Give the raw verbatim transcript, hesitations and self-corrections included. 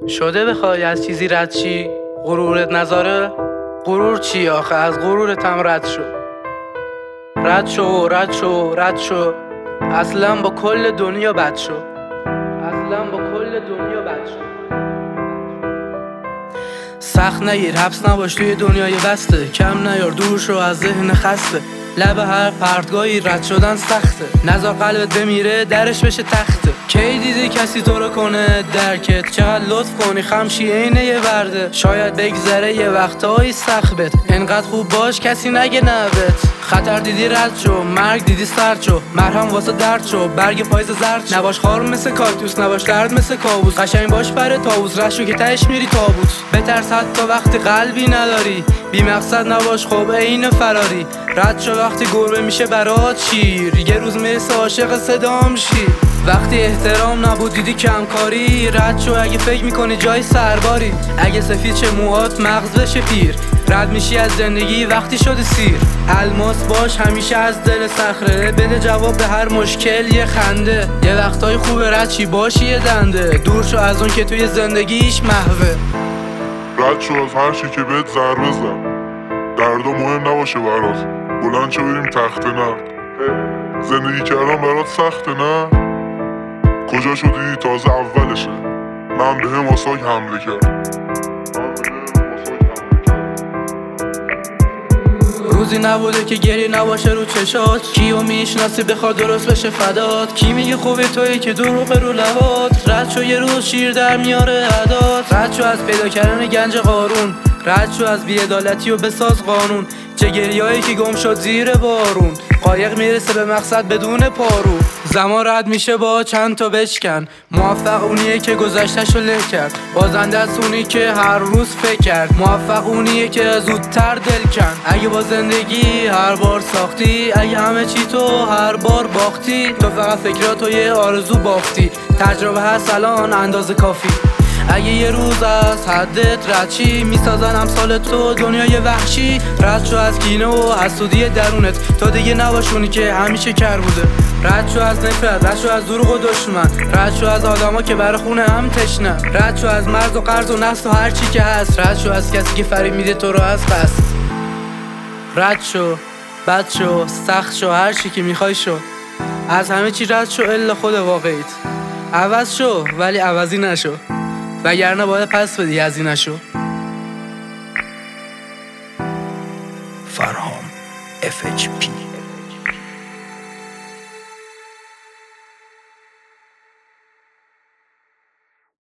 شده بخوای از چیزی رد چی؟ غرورت نذاره؟ غرور چی آخه؟ از غرورت هم رد شو. رد شو رد شو رد شو اصلا با کل دنیا بد شو. اصلا با کل دنیا بد شو. سخت نگیر، حبس نباش توی دنیای بسته. کم نیار، دور شو از ذهن خسته. لب هر پرتگاهی رد شدن سخته. نذار قلبت بمیره درش بشه تخته. کی دیدی کسی تو رو کنه درکت؟ چقدر لطف کنی خمشی عینه یه برده. شاید بگذره یه وقتایی سخت بت. انقدر خوب باش کسی نگه نبت. خطر دیدی رد شو، مرگ دیدی سرد شو. مرهم واسه درد شو، برگ پاییز زرد شو. نباش خار مثل کاکتوس، نباش درد مثل کابوس. قشنگ باش بره طاووس، رد شو که تهش میری تابوت. بترس حتی وقتی قلبی نداری. بی مقصد نباش خب عین فراری. رد شو وقتی گربه میشه برات شیر. یه روز میرسه عاشق صدام شی. وقتی احترام نبود دیدی کمکاری. رد شو اگه فکر میکنی جای سرباری. اگه سفید چه موهات مغز بشه پیر. رد میشی از زندگی وقتی شده سیر. الماس باش همیشه از دل صخره. بده جواب به هر مشکل یه خنده. یه وقتای خوبه رد چی باشی یه دنده. دور شو از اون که توی زندگیش محوه. رد شو از هر چی که بهت ضربه زد. دردا مهم نباشه برات، بلند شو بریم تخته. نه زندگی کردن برات سخته؟ نه کجا شدی تازه اولشه. من به هم واساک حمله کرد. روزی نبوده که گریه نباشه رو چشات. کیو میشناسی بخواد درست بشه فدات. کی میگه خوبه تویی که دروغ رو لبات. رد شو یه روز شیر در میاره عدات. رد شو از پیدا کردن گنج قارون. رد شو از بی‌عدالتی و بساز قانون. چه گریه‌ای که گم شد زیر بارون. قایق میرسه به مقصد بدون پارو. زمان رد میشه با چند تا بشکن. موفق اونیه که گذشته‌شو له کرد. بازنده است اونی که هر روز فکر کرد. موفق اونیه که زودتر دل کن. اگه با زندگی هر بار ساختی. اگه همه چی تو هر بار باختی. تو فقط فکراتو یه آرزو بافتی. تجربه هست الان اندازه کافی. اگه یه روز از حدت رد چی میسازن امثال تو دنیای وحشی. رد شو از کینه و حسودی درونت. تو دیگه نباشونی که همیشه کر بوده. رد شو از نفرت، رد شو از دروغ و دشمن. رد شو از آدما که برای خونه هم تشنه. رد شو از مرز و قرض و نسل و هر چی که هست. رد شو از کسی که فریب میده تو رو از قصد. رد شو، بد شو، سخت شو، هر چی که میخوای شو. از همه چی رد شو الا خود واقعیت. عوض شو ولی عوضی نشو، وگرنه باید پس بدی هزینه‌شو. فرهام اف اچ پی